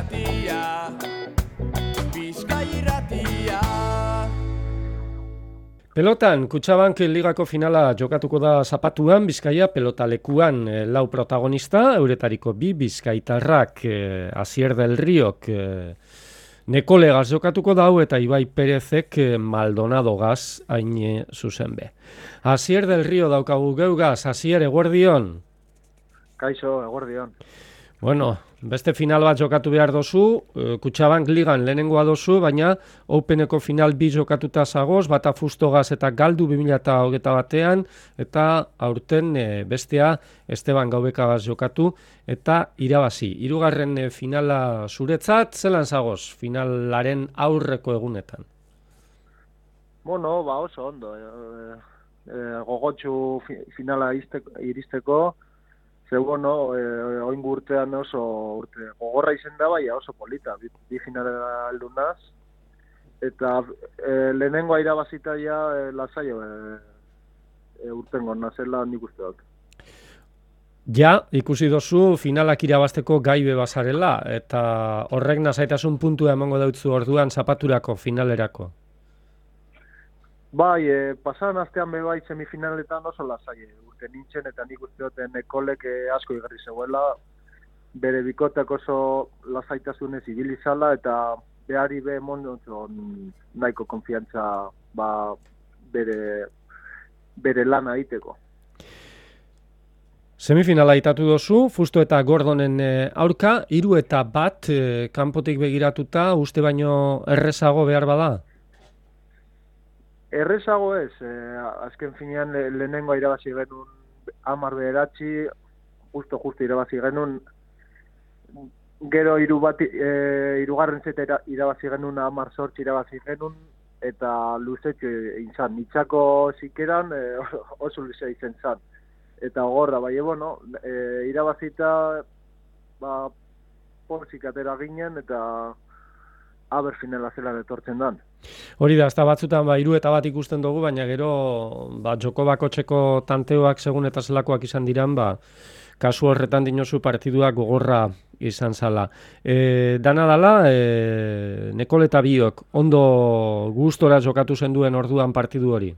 irratia, Bizkai irratia. Pelotan, Kutxabank ligako finala jokatuko da Zapatuan, Bizkaia pelotalekuan lau protagonista, euretariko bi bizkaitarrak, Asier del Riok, Nekolegaz jokatuko dau eta Ibai Perezek Maldonadogaz hain zuzen be. Asier del Rio daukagu geugaz, Asier, eguerdion? Kaixo, eguerdion. Bueno, beste final bat jokatu behar dozu, Kutxabank ligan lehenengoa dozu, baina Openeko final bi jokatuta zagoz, bata Fustogaz eta galdu 2021 eta aurten bestea Esteban Gaubekagaz jokatu eta irabazi. Hirugarren finala zuretzat, zelan zagoz finalaren aurreko egunetan? Bueno, oso ondo. Gogotsu finala iristeko, ze bueno, oingo urtean oso urte gogorra izen da, bai oso polita, bi finala aldunaz, eta lehenengoa irabazita ja lasaio urtengo nazela nik uste dut. Ja, ikusi dozu finalak irabazteko gaibe bazarela, eta horrek nasaitasun puntua emango dautzu orduan Zapaturako finalerako. Bai, pasadan astean bai semifinaletan oso lasai urte nintzen, eta nik uste dut Nekolek asko igarri zegoela, bere bikotak oso lasaitasunez ibili zala, eta behari be mondotzen nahiko konfiantza bere lana egiteko. Semifinala aitatu dozu, Fusto eta Gordonen aurka, 3-1 kanpotik begiratuta, uste baino errezago behar bada? Errezago ez, azken finean lehenengoa irabazi genuen 10-9, justo irabazi genuen, gero hirugarren zeta irabazi genuen 10-8 irabazi genuen, eta luzetxo izan, nitzako zikeran oso luze izan zan. Eta gorra, bai, bueno, irabazita pozik atera ginen, eta aber finala zelan etortzen dan. Hori da, ezta batzutan 3-1 ikusten dugu, baina gero joko bakotxeko tanteoak segun eta zelakoak izan diran, kasu horretan dinozu partiduak gogorra izan zala. Dana dala, Nekol eta Biok ondo gustora jokatu zenduen orduan partidu hori?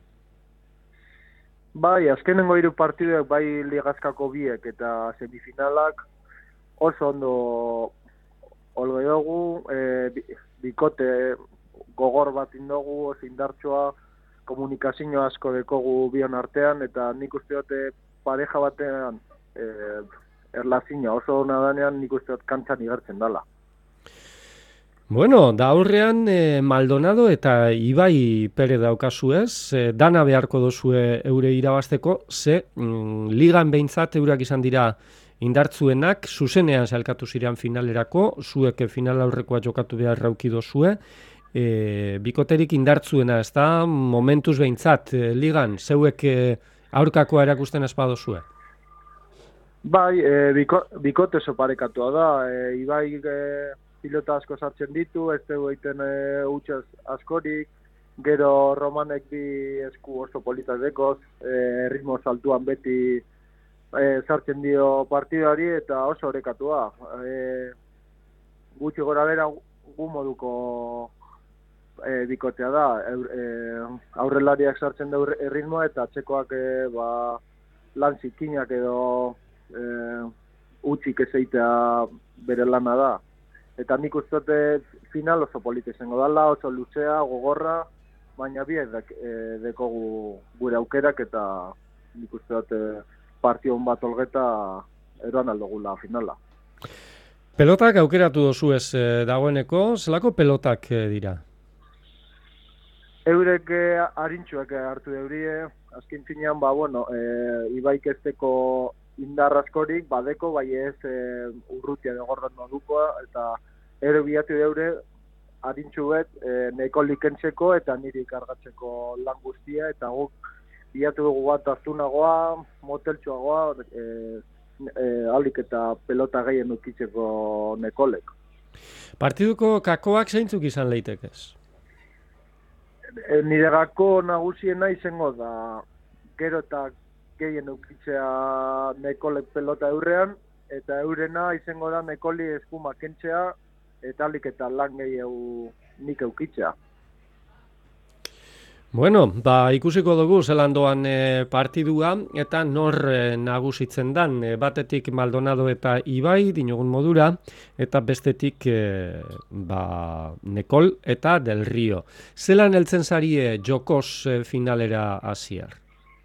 Bai, azkenengo 3 partiduak, bai ligazkako biek eta semifinalak oso ondo olgo dugu, bikote gogor bat indogu, oso indartsoa, komunikazio asko dekogu bion artean, eta nik uste dut pareja batean erlazina oso ona danean nik uste dut kantzan igertzen dala. Bueno, da aurrean Maldonado eta Ibai Pere daukazu ez, dana beharko dozue eure irabazteko, ligan behintzat eurak izan dira indartzuenak, zuzenean zelkatu ziren finalerako, zuek final aurrekoa jokatu behar rauki dozue, bikoterik indartzuena, ez da, momentuz behintzat, ligan, zeuek aurkakoa erakusten espadozue? Bai, bikote oso parekatua da, Ibai pilota asko sartzen ditu, ez dugu egiten utxaz askorik, gero Romanek bi esku oso polita dekoz, ritmo saltuan beti sartzen dio partiduari eta oso orekatua. Gutxi gora bera gu moduko bikotea da, aurrelariak sartzen du ritmoa eta atzekoak lan zikinak edo utxik ezeitea bere lana da. Eta nik uste dut final oso polita izango dela, oso luzea, gogorra, baina biek dekogu gure aukerak eta nik uste dut partion bat olgeta eroan aldogula finala. Pelotak aukeratu dozu ez dagoeneko, zelako pelotak dira? Eurek harintxuak hartu eurie, azken finean, Ibaik ezteko indar askorik, badeko, bai ez urrutia degorren modukoa, eta ere bilatu deure harintxu bet Nekolik kentzeko eta niri kargatzeko lan guztia, eta guk bilatu dugu bat astunagoa, moteltxoagoa, alik eta pelota gehien ukitzeko Nekolek. Partiduko kakoak zeintzuk izan leitekez? Nire gako nagusiena izango da, gero eta gehien eukitzea Nekolek pelota eurrean, eta eurena izango da Nekoli eskuma kentzea, eta alik eta lan gehiago nik eukitza. Bueno, ikusiko dugu zelan doan partidua eta nor nagusitzen dan, batetik Maldonado eta Ibai dinogun modura, eta bestetik Nekol eta Del Rio. Zelan heltzen zarie Jokos finalera hasier?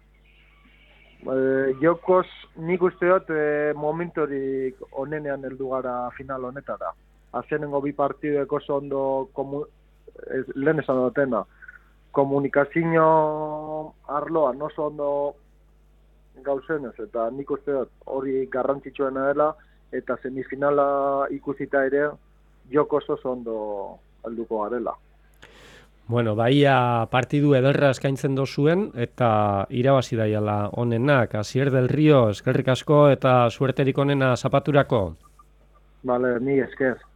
Jokos nik uste dut momentorik onenean heldu gara final honetara. Azkenengo bi partiduek oso ondo lehen esan dutena. Komunikazio arloan oso ondo gauzenez, eta nik uste dut hori garrantzitsuena dela, eta semifinala ikusita ere Jokos oso ondo helduko garela. Bueno, baia partidu ederra eskaintzen dozuen, eta irabazi daiala onenak. Asier Del Rio, eskerrik asko eta suerterik onena zapaturako. Vale, ni esker.